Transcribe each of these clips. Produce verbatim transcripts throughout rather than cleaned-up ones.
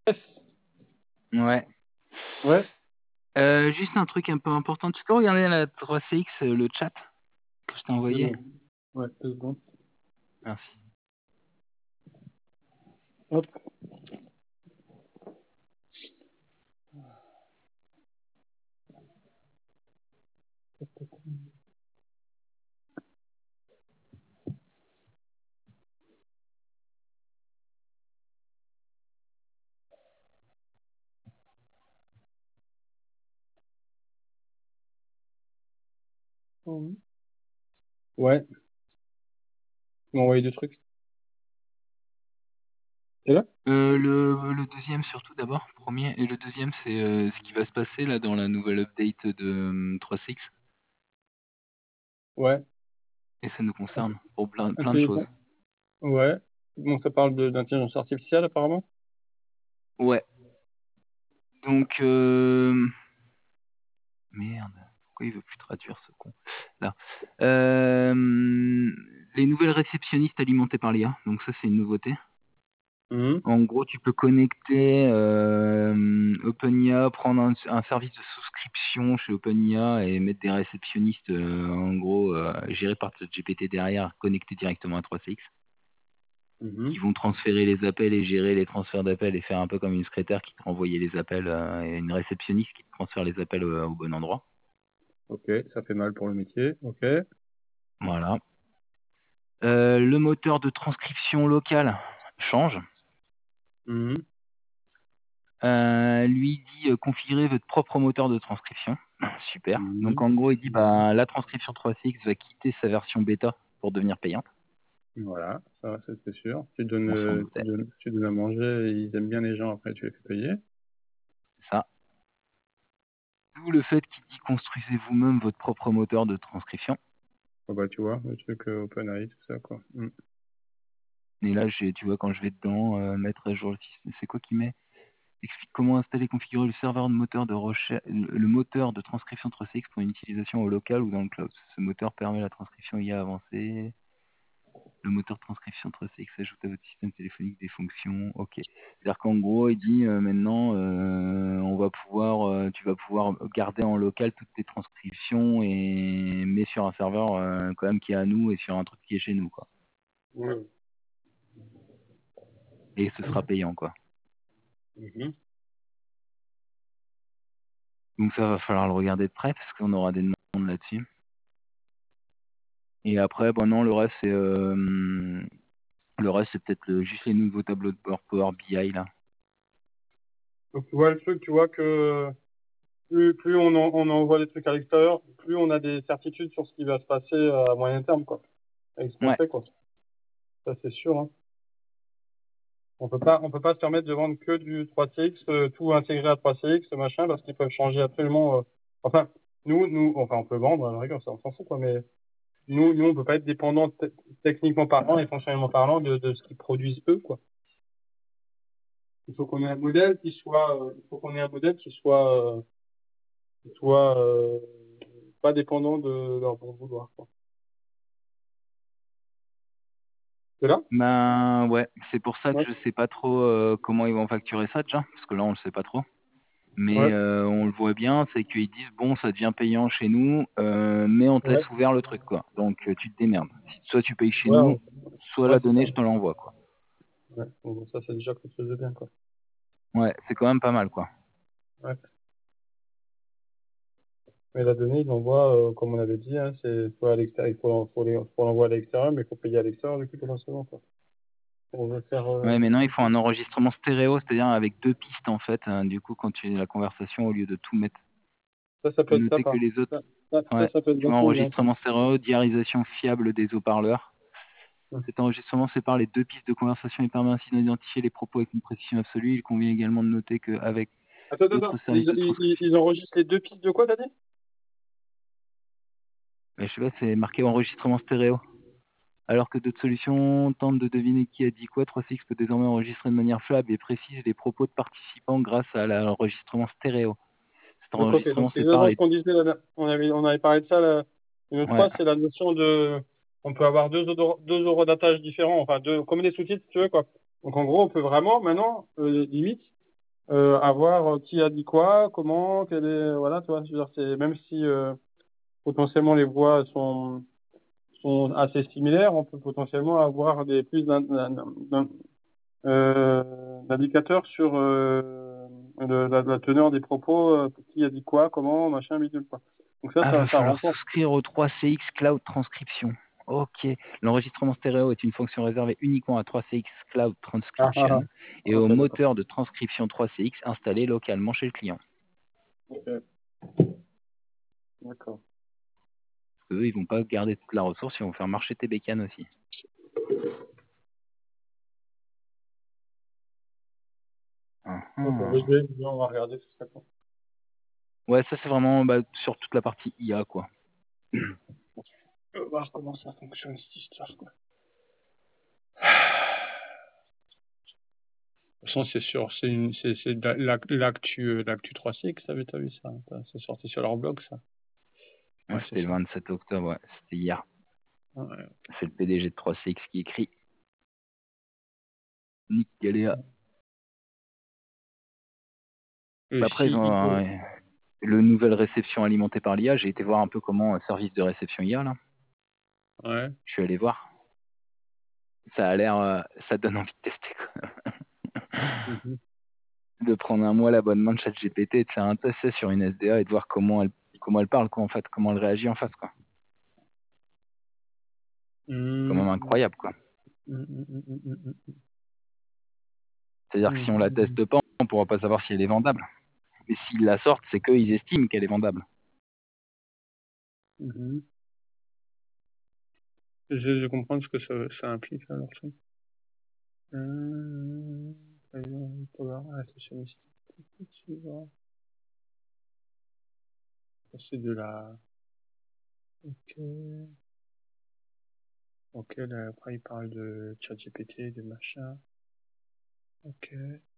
Ouais. Ouais. Euh, juste un truc un peu important. Tu peux regarder la trois C X, euh, le chat que je t'ai envoyé? Ouais, deux secondes. Merci. Hop. Ouais. Tu m'as envoyé deux trucs. T'es là? Euh, le, le deuxième surtout d'abord, premier, et le deuxième c'est euh, ce qui va se passer là dans la nouvelle update de euh, trois C X, Ouais. et ça nous concerne pour plein, plein de choses. Intelligence. Ouais. Bon, ça parle de- d'intelligence artificielle, apparemment. Ouais. Donc, euh... merde, pourquoi il veut plus traduire ce con? Là. Euh... Les nouvelles réceptionnistes alimentées par l'I A, donc ça c'est une nouveauté. Mhm. En gros, tu peux connecter euh, OpenIA, prendre un, un service de souscription chez OpenIA et mettre des réceptionnistes, euh, en gros, euh, gérés par G P T derrière, connectés directement à trois C X, Mhm. qui vont transférer les appels et gérer les transferts d'appels et faire un peu comme une secrétaire qui te renvoyait les appels, euh, et une réceptionniste qui te transfère les appels euh, au bon endroit. Ok, ça fait mal pour le métier. Ok. Voilà. Euh, le moteur de transcription locale change. Mhm. Euh, lui dit euh, configurer votre propre moteur de transcription. Super. Donc Mhm. en gros, il dit bah la transcription trois C X va quitter sa version bêta pour devenir payante. Voilà, ça c'est c'est sûr. Tu donnes, On s'en euh, tu doutait. donnes, tu donnes à manger, ils aiment bien les gens, après tu les fais payer. C'est ça. D'où le fait qu'il dit construisez vous-même votre propre moteur de transcription. Oh, bah, tu vois, le truc euh, OpenAI, tout ça, quoi. Mhm. Et là, j'ai, tu vois, quand je vais dedans, euh, mettre à jour le système, c'est quoi qui met? Explique comment installer et configurer le serveur de moteur de recherche, le le moteur de transcription trois C X pour une utilisation au local ou dans le cloud. Ce moteur permet la transcription I A avancée. Le moteur de transcription trois C X ajoute à votre système téléphonique des fonctions. Ok. C'est-à-dire qu'en gros, il dit euh, maintenant, euh, on va pouvoir, euh, tu vas pouvoir garder en local toutes tes transcriptions et mais sur un serveur euh, quand même qui est à nous et sur un truc qui est chez nous, quoi. Ouais. Et ce sera payant, quoi. Mhm. Donc ça va falloir le regarder de près parce qu'on aura des demandes là-dessus. Et après, bon non, le reste c'est euh, le reste c'est peut-être le- juste les nouveaux tableaux de bord Power B I là. Donc, tu vois le truc, tu vois que plus, plus on, en- on envoie des trucs à l'extérieur, plus on a des certitudes sur ce qui va se passer à moyen terme, quoi. Avec ce qu'on Ouais. fait, quoi. Ça, c'est sûr, hein. On peut pas, on peut pas se permettre de vendre que du trois C X, euh, tout intégré à trois C X, machin, parce qu'ils peuvent changer absolument. euh, Enfin, nous, nous, enfin, on peut vendre, à la rigueur, ça, on s'en fout, quoi, mais nous, nous, on peut pas être dépendant te- techniquement parlant et fonctionnellement parlant de, de ce qu'ils produisent eux, quoi. Il faut qu'on ait un modèle qui soit, euh, il faut qu'on ait un modèle qui soit, euh, qui soit euh, pas dépendant de leur bon vouloir, quoi. C'est là? Ben ouais, c'est pour ça que Ouais. je sais pas trop euh, comment ils vont facturer ça déjà, parce que là on le sait pas trop. Mais Ouais. euh, on le voit bien, c'est qu'ils disent bon ça devient payant chez nous, euh, mais on te Ouais. laisse ouvert le truc quoi. Donc euh, tu te démerdes. Soit tu payes chez Ouais, nous, on- soit ouais, la c'est ça. donnée je te l'envoie quoi. Ouais. Bon, ça, c'est déjà quelque chose de bien, quoi. Ouais, c'est quand même pas mal quoi. Ouais. Mais la donnée, ils l'envoient, euh, comme on avait dit, hein, c'est soit à l'extérieur, il faut, faut les- faut l'envoyer à l'extérieur, mais il faut payer à l'extérieur, du coup, potentiellement, quoi. On veut faire, Ouais, euh... mais non, il faut un enregistrement stéréo, c'est-à-dire avec deux pistes en fait. hein, du coup, quand tu fais la conversation, au lieu de tout mettre, ça, ça peut de être ça, noter que par les autres. ça, ça, ça, Ouais, ça peut être tu vois, vachement bien, quoi. enregistrement stéréo, diarisation fiable des haut-parleurs. Ouais. Cet enregistrement sépare les deux pistes de conversation et permet ainsi d'identifier les propos avec une précision absolue. Il convient également de noter qu'avec Attends, attends, d'autres attends. Ils, services de ils, ils transcription. ils enregistrent les deux pistes de quoi, t'as dit? Mais je sais pas, c'est marqué enregistrement stéréo. Alors que d'autres solutions tentent de deviner qui a dit quoi, trois C X peut désormais enregistrer de manière fiable et précise les propos de participants grâce à l'enregistrement stéréo. Cet Donc, ok, donc enregistrement c'est sépare exactement ce les... qu'on disait, là, on avait, on avait parlé de ça, là, une autre Ouais, fois, c'est la notion de, on peut avoir deux, odor- deux horodatage différents, enfin, deux, comme des sous-titres, si tu veux, quoi. Donc, en gros, on peut vraiment, maintenant, euh, limite, euh, à voir qui a dit quoi, comment, quel est, voilà, tu vois, je veux dire, c'est, même si euh, potentiellement les voix sont, sont assez similaires, on peut potentiellement avoir des plus d'un, d'un, d'un- euh, d'indicateurs sur euh, le- la, la teneur des propos, euh, qui a dit quoi, comment, machin, bidule, quoi. Donc ça, Ah, ça, va ça falloir renforce. souscrire au trois C X Cloud Transcription. Ok. L'enregistrement stéréo est une fonction réservée uniquement à trois C X Cloud Ah, ah, Transcription ah. et Ok, au d'accord. moteur de transcription trois C X installé localement chez le client. Ok, d'accord. Parce qu'eux, ils vont pas garder toute la ressource, ils vont faire marcher tes bécanes aussi. Ah, D'accord, ah. oui, oui, oui, on va regarder tout ça. Ouais, ça c'est vraiment bah, sur toute la partie I A, quoi. On va voir comment ça fonctionne, cette histoire, quoi. De toute façon, c'est sûr, c'est une, c'est, c'est de la- l'actu, euh, l'actu trois C X, t'avais, t'as vu ça? T'as- C'est sorti sur leur blog, ça. Ouais, Ouais, c'est c'était le ça. vingt-sept octobre, ouais. C'était hier. Ouais. C'est le P D G de trois C X qui écrit. Nick Galéa. Le Bah, après, ils ont C I O. euh, le nouvelle réception alimentée par l'I A. J'ai été voir un peu comment un service de réception I A, là. Ouais. Je suis allé voir. Ça a l'air, euh, ça donne envie de tester, quoi. Mhm. De prendre un mois l'abonnement de ChatGPT et de faire un test sur une S D A et de voir comment elle, comment elle parle, quoi, en fait, comment elle réagit en face, quoi. C'est quand même Mhm. incroyable, quoi. Mhm, mhm, mhm, C'est-à-dire que si on la mhm. teste pas, on pourra pas savoir si elle est vendable. Et s'ils la sortent, c'est qu'ils estiment qu'elle est vendable. Mhm. Je, je comprends ce que ça, ça implique, là, leur truc. Euh, ah, c'est sur Mystique, tu vois. C'est de la... Ok. Ok, là, après, il parle de ChatGPT, de machin. Ok.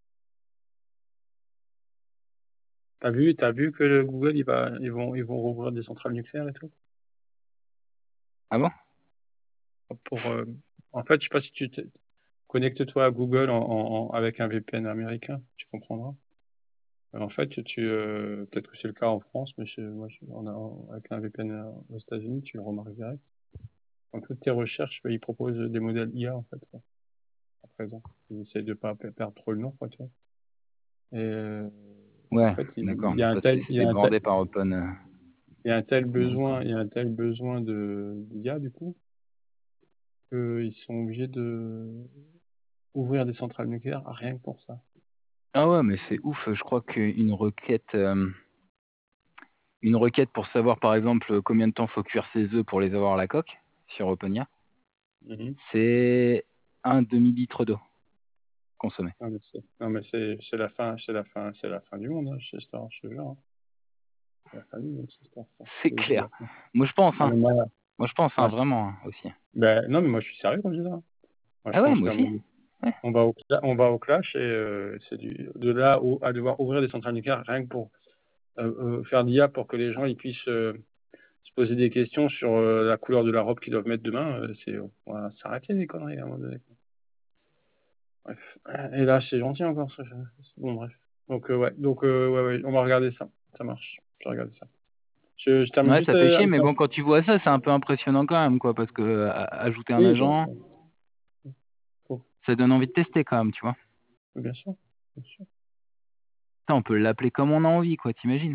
T'as vu, t'as vu que le Google, il va, ils vont, ils vont rouvrir des centrales nucléaires et tout? Ah bon? Pour, euh, en fait, je sais pas si tu te connectes-toi à Google en, en- en- avec un V P N américain, tu comprendras. Euh, En fait, tu, euh, peut-être que c'est le cas en France, mais chez, moi, je- on a, avec un V P N aux États-Unis, tu le remarques direct. Dans toutes tes recherches, ils proposent des modèles I A, en fait, quoi, à présent. Ils essayent de pas perdre trop le nom, quoi, tu vois. Et, euh, en Ouais, fait, il, d'accord. il y a un Parce que tel, il y c'est a un tel, brandé par Open. euh, il y a un tel D'accord. besoin, il y a un tel besoin de d'I A, du coup, qu'ils sont obligés de ouvrir des centrales nucléaires rien que pour ça. Ah ouais, mais c'est ouf. Je crois qu'une requête, euh, une requête pour savoir, par exemple, combien de temps faut cuire ses œufs pour les avoir à la coque sur OpenIA, Mhm. c'est un demi-litre d'eau consommée. Non, mais c'est, non, mais c'est, c'est la fin, c'est la fin, c'est la fin du monde, hein, cette histoire, je te jure, hein. C'est la fin du monde, cette histoire, ça. C'est C'est, c'est clair. la fin. Moi, je pense, Non, hein. mais moi, Moi, je pense, hein, moi, vraiment, hein, aussi. ben, non, mais moi, je suis sérieux quand je dis ça. Moi, je Ah ouais, pense moi qu'à un aussi. moment, Ouais. on va au, cla- on va au clash et euh, c'est du, de là au, à devoir ouvrir des centrales nucléaires rien que pour euh, euh, faire d'I A pour que les gens ils puissent euh, se poser des questions sur euh, la couleur de la robe qu'ils doivent mettre demain. Euh, c'est, on va s'arrêter les conneries à un moment donné. Bref. Et là, c'est gentil encore. Ça, je- Bon, bref. Donc, euh, ouais. Donc, euh, ouais, ouais, on va regarder ça. Ça marche. Je vais regarder ça. Je, je termine Ouais, juste ça fait euh, chier, avec mais un... bon, quand tu vois ça, c'est un peu impressionnant quand même, quoi, parce que euh, ajouter un Oui, bah, agent, ça- faut- ça donne envie de tester quand même, tu vois. bien sûr. Bien sûr. Ça, on peut l'appeler comme on a envie, quoi, t'imagines?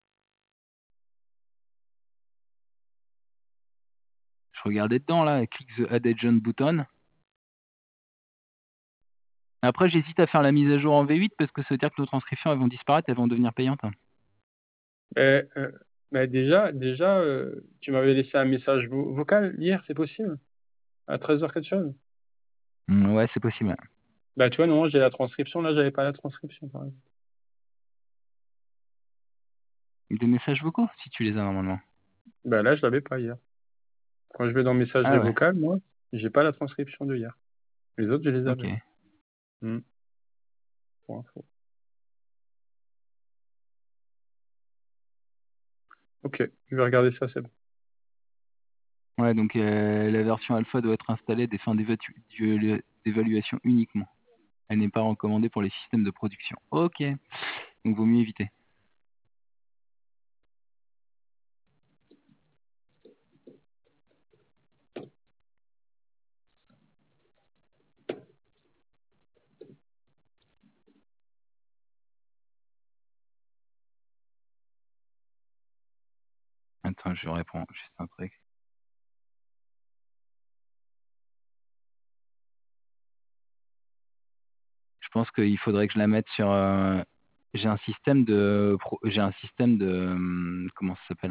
Je regardais dedans, là, click the add agent button. Après, j'hésite à faire la mise à jour en V huit parce que ça veut dire que nos transcriptions, elles vont disparaître, elles vont devenir payantes. Hein. Mais, euh, mais déjà, déjà euh, tu m'avais laissé un message vo- vocal hier, c'est possible? À treize heures quelque chose? Mm, ouais, c'est possible. Bah, tu vois, non, j'ai la transcription. Là, j'avais pas la transcription, par exemple. Des messages vocaux, si tu les as normalement. Bah, là, je l'avais pas hier. Quand je vais dans messagerie Ah ouais, vocale, moi, j'ai pas la transcription de hier. Les autres, je les ok. avais. Hmm. Pour info. Ok, je vais regarder ça, c'est bon. Ouais, donc euh, la version alpha doit être installée des fins d'évatu- d'évaluation uniquement. Elle n'est pas recommandée pour les systèmes de production. Ok, donc vaut mieux éviter. Attends, je réponds juste un truc. Je pense qu'il faudrait que je la mette sur... euh, j'ai un système de... pro- J'ai un système de... hum, Comment ça s'appelle?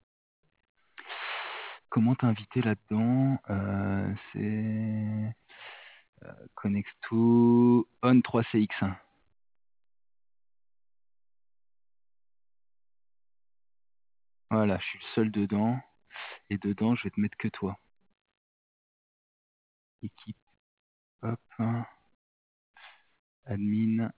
Comment t'inviter là-dedans? Euh, C'est... Connect to On trois C X. Voilà, je suis le seul dedans. Et dedans, je vais te mettre que toi. Équipe, hop, admin,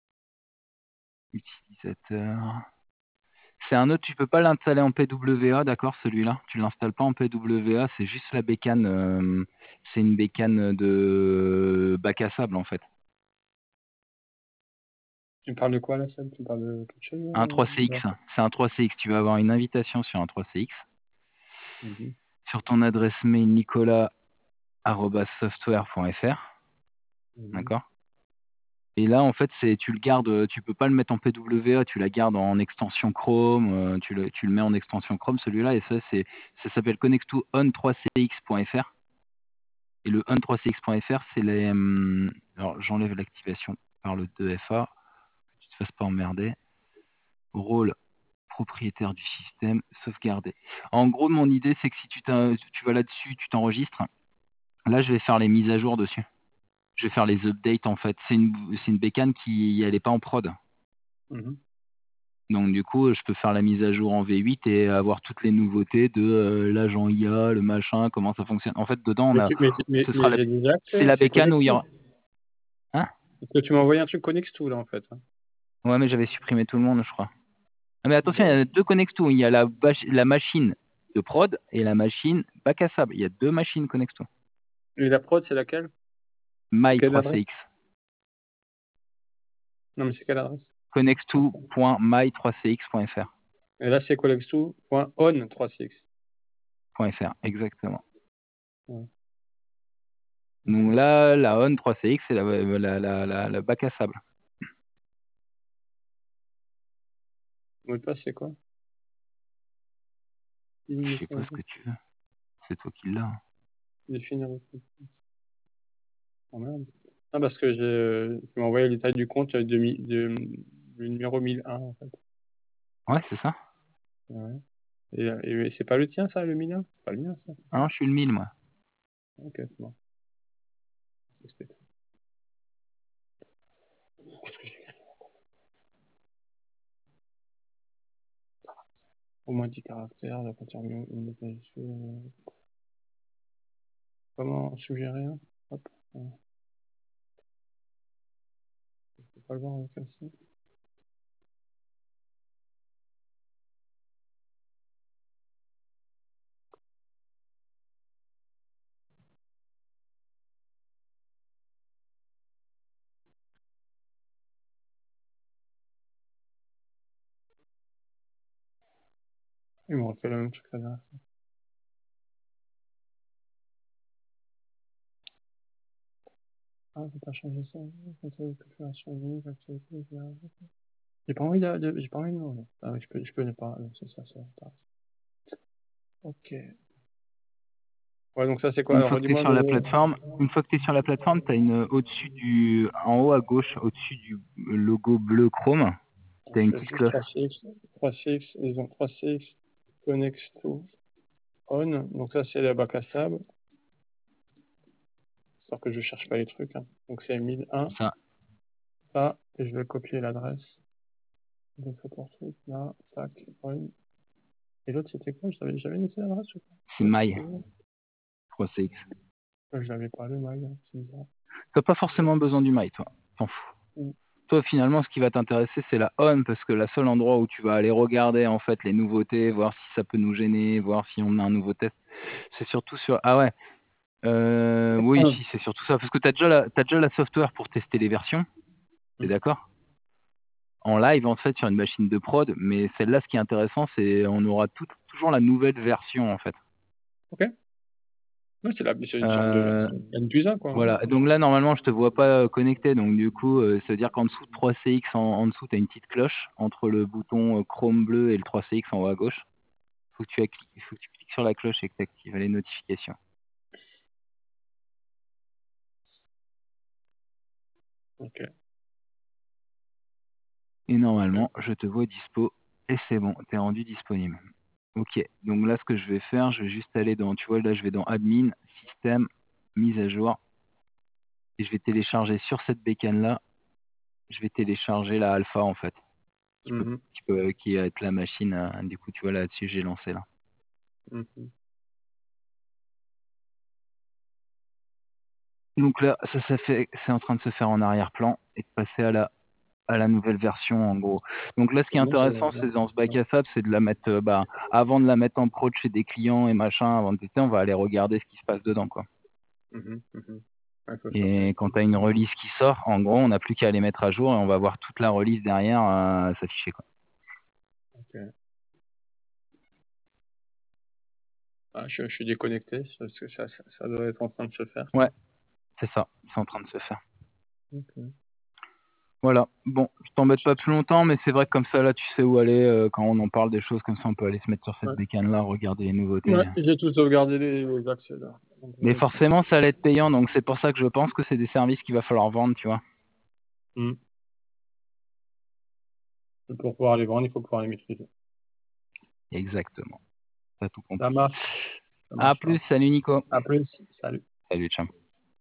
utilisateur. C'est un autre, tu peux pas l'installer en P W A, d'accord, celui-là. Tu l'installes pas en P W A, c'est juste la bécane. euh, c'est une bécane de bac à sable, en fait. Tu me parles de quoi là, Seb? Tu me parles de quelque chose Un euh, trois C X, là c'est un trois C X. Tu vas avoir une invitation sur un trois C X. Mhm. Sur ton adresse mail nicolas arobase software point f r, Mhm. d'accord. Et là, en fait, c'est tu le gardes, tu peux pas le mettre en P W A, tu la gardes en extension Chrome, euh, tu, le, tu le mets en extension Chrome, celui-là, et ça, c'est ça s'appelle connect to on trois C X point f r. Et le on trois C X point f r, c'est les... hum, alors, j'enlève l'activation par le deux F A, que tu ne te fasses pas emmerder. Rôle propriétaire du système, sauvegarder. En gros, mon idée, c'est que si tu, tu vas là-dessus, tu t'enregistres, là, je vais faire les mises à jour dessus. Je vais faire les updates, en fait. C'est une, c'est une bécane qui elle est pas en prod. Mhm. Donc du coup, je peux faire la mise à jour en V huit et avoir toutes les nouveautés de euh, l'agent I A, le machin, comment ça fonctionne. En fait, dedans, on Mais, a, tu- mais, mais, ce sera mais la, j'ai déjà c'est accès, la c'est bécane où il y Connexto. aura. Hein? Parce que tu m'as envoyé un truc Connexto là en fait. Hein. Ouais, mais j'avais supprimé tout le monde, je crois. Ah, mais attention, il y Bon. a deux Connexto. Il y a la, bach- la machine de prod et la machine bac à sable. Il y a deux machines Connexto. Et la prod, c'est laquelle? C'est My quelle trois adresse? C X. Non, mais c'est quelle adresse? connexto point my trois C X point f r. Et là, c'est connexto.on trois C X. .fr, exactement. Ouais. Donc là, la on trois C X, c'est la, la, la, la, la bac à sable. Le mot de passe, c'est quoi? Je sais pas ce que tu veux. C'est toi qui l'as. Définir le truc. Oh merde. Ah, parce que j'ai, euh, tu m'as envoyé le détail du compte de, mi- de, du numéro mille un en fait. Ouais, c'est ça. Ouais. Et, et c'est pas le tien, ça, le mille un? C'est pas le mien, ça. Ah non, je suis le mille, moi. Ok, c'est bon. Respect. Qu'est-ce que j'ai? Au moins dix caractères, la partir mieux, une euh, comment suggérer un? Hop. Ouais. Je peux pas le voir avec ça. Ils m'ont refait le même truc la dernière fois. Ah, j'ai pas changé ça. J'ai pas envie de, de- j'ai pas envie de, non. Ah oui, je peux, je peux ne pas, non, c'est ça, c'est ça. Ok. Ouais, donc ça, c'est quoi? Une Alors, fois que tu es redis-moi sur la le, plateforme, une fois que tu es sur la plateforme, tu as une au-dessus du en haut à gauche, au-dessus du logo bleu Chrome, tu as je une fais petite juste cloche. trois C X, trois C X, ils ont trois C X, connect to on. Donc ça, c'est la bac à sable. Histoire que je cherche pas les trucs, hein. Donc c'est mille un. Ça, Ça, et je vais copier l'adresse. Donc ça pour truc, là, tac, on. Et l'autre, c'était quoi? J'avais, j'avais laissé l'adresse ou pas? c'est Ouais, My c'est bon. trois C X. Ouais, je l'avais pas, le mail, hein, c'est bizarre. Tu n'as pas forcément besoin du My, toi. T'en fous. Mm. Toi, finalement, ce qui va t'intéresser, c'est la On, parce que le seul endroit où tu vas aller regarder en fait les nouveautés, voir si ça peut nous gêner, voir si on a un nouveau test, c'est surtout sur. Ah ouais. Euh, oui, si, c'est surtout ça. Parce que tu as déjà la, t'as déjà la software pour tester les versions. T'es Mm. d'accord? En live, en fait, sur une machine de prod. Mais celle-là, ce qui est intéressant, c'est on aura tout, toujours la nouvelle version, en fait. Ok. Ouais, c'est la- c'est une sorte de Euh, version N plus un, quoi. voilà. Donc là, normalement, je te vois pas euh, connecté. Donc du coup, euh, ça veut dire qu'en dessous de trois C X, en, en dessous, tu as une petite cloche entre le bouton euh, Chrome bleu et le trois C X en haut à gauche. Faut que tu, acc- il faut que tu cliques sur la cloche et que tu actives les notifications. Ok. Et normalement, je te vois dispo. Et c'est bon, tu es rendu disponible. Ok, donc là, ce que je vais faire, je vais juste aller dans, tu vois, là, je vais dans Admin, Système, Mise à jour. Et je vais télécharger sur cette bécane-là, je vais télécharger la alpha, en fait, qui peut, Mhm. qui peut, qui va être la machine. euh, du coup, tu vois, là-dessus, j'ai lancé là. Mhm. Donc là, ça, ça fait, c'est en train de se faire en arrière-plan et de passer à la, à la nouvelle version, en gros. Donc là, ce qui est Bon, ça- intéressant, c'est dans ce bac à sable, c'est de la mettre, euh, bah, avant de la mettre en prod chez des clients et machin, avant de tester, on va aller regarder ce qui se passe dedans, quoi. Mhm. Mhm. Ouais, faut faire Et quand tu as une release qui sort, en gros, on n'a plus qu'à les mettre à jour et on va voir toute la release derrière euh, s'afficher, quoi. Ok. Ah, je, je suis déconnecté parce que ça, ça, ça doit être en train de se faire. ça. Ouais, c'est ça, c'est en train de se faire. Ok. Voilà, bon, je t'embête pas plus longtemps, mais c'est vrai que comme ça, là, tu sais où aller. euh, quand on en parle des choses comme ça, on peut aller se mettre sur cette Ouais. bécane-là, regarder les nouveautés. Ouais, j'ai tout sauvegardé les, les accès là. Donc, Mais euh, forcément, ça allait être payant, donc c'est pour ça que je pense que c'est des services qu'il va falloir vendre, tu vois. hmm. Pour pouvoir les vendre, il faut pouvoir les maîtriser. Exactement, t'as tout Ça compris. marche. Ça À marche. plus, salut Nico. À plus. Salut. Salut, ciao.